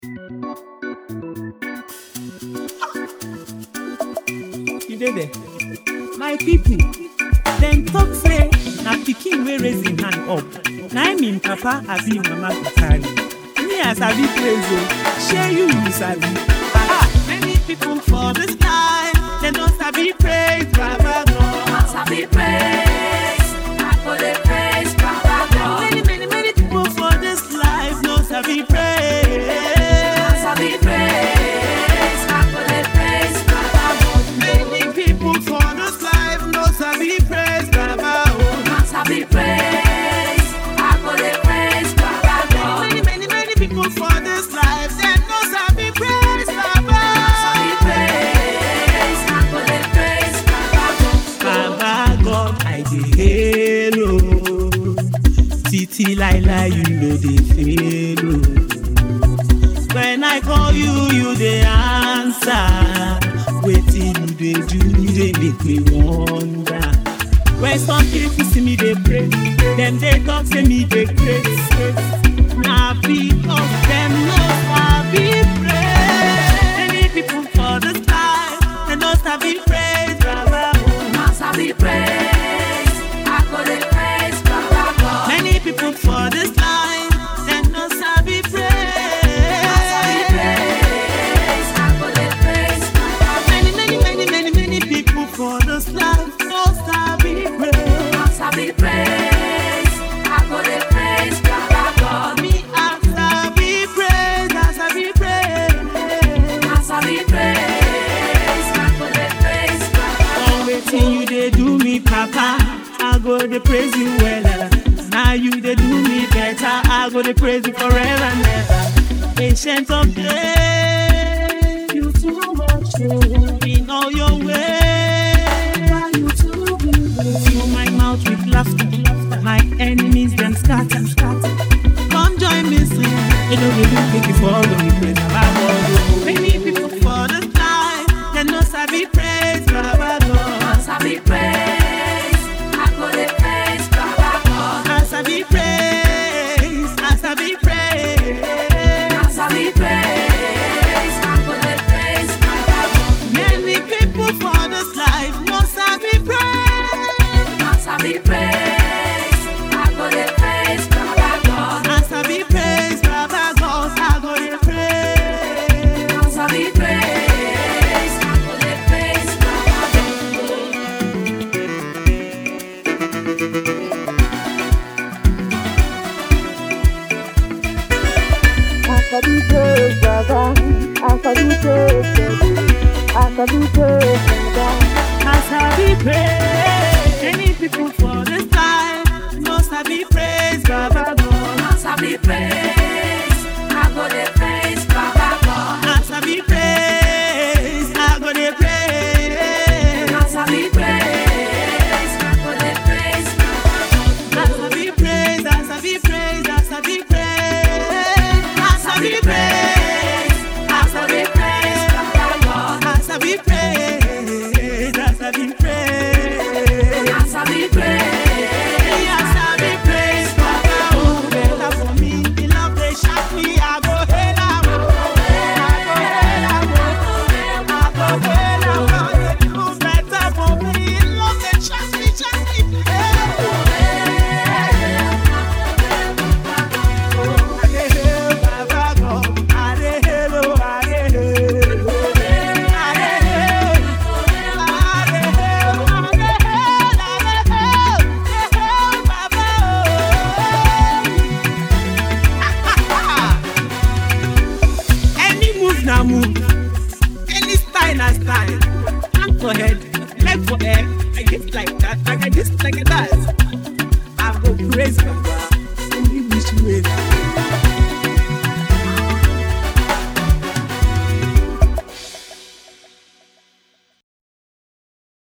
You dey there? My people, dem talk say na pikin wey raise him hand up, na him papa abi him mama go carry. Me I sabi praise o, shey you sabi? Many people for this life, dem no sabi praise Baba God. I sabi praise, I go dey praise Baba God. Many people for this life no sabi praise. I sabi praise, I go dey praise Baba God. Many people for this life no sabi praise Baba. I sabi praise, I go dey praise Baba God. Many people for this life dem no sabi praise Baba. Baba God, I dey hail o. Titi Laila, you know dey fail o. When I call you, you dey answer. Wetin you dey do, you dey make me wonder. When some people see me dey pray, dem dey talk say me dey craze. Na because dem no sabi pray. Many people for this life, dem no sabi praise Baba. I sabi praise, I go dey praise Baba God. Many people for this life, dem no sabi praise. I sabi praise, I go dey praise Baba God. Many people for this life, no sabi praise. I sabi praise, I go dey praise Baba God. Me, I sabi praise, I sabi praise. I sabi praise, I go dey praise Baba God. Oh, wetin you dey do me, Papa? I go dey praise you well. Now you dey do me better. I go dey praise you forever and ever. Ancient of days, you too much. In all your ways, you too good. Fill my mouth with laughter. My enemies them scatter. Come join me, sing. You know we do make you follow me, praise Baba God. Many people for this life, they no sabi praise Baba God. I sabi praise, I go dey praise Baba God. I sabi praise, I sabi praise. I sabi praise, I go dey praise Baba God. Many people for this life no sabi praise. I sabi praise, I go dey praise Baba God. I sabi praise Baba God. I go dey praise. I sabi praise, I go dey praise Baba I sabi praise Baba, I sabi praise Baba, I sabi praise Baba. I sabi praise. Many people for this life no sabi praise Baba God. I sabi praise, I go dey